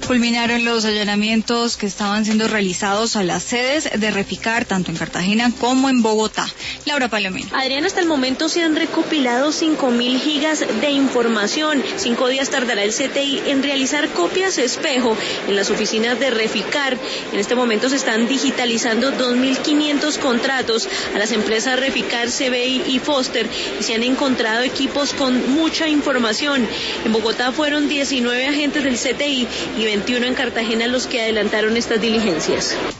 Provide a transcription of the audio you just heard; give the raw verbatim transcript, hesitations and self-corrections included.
Culminaron los allanamientos que estaban siendo realizados a las sedes de Reficar, tanto en Cartagena como en Bogotá. Laura Palomino. Adrián, hasta el momento se han recopilado cinco mil gigas de información. Cinco días tardará el C T I en realizar copias espejo en las oficinas de Reficar. En este momento se están digitalizando dos mil quinientos contratos a las empresas Reficar, C B I y Foster y se han encontrado equipos con mucha información. En Bogotá fueron diecinueve agentes del C T I y veintiuno en Cartagena los que adelantaron estas diligencias.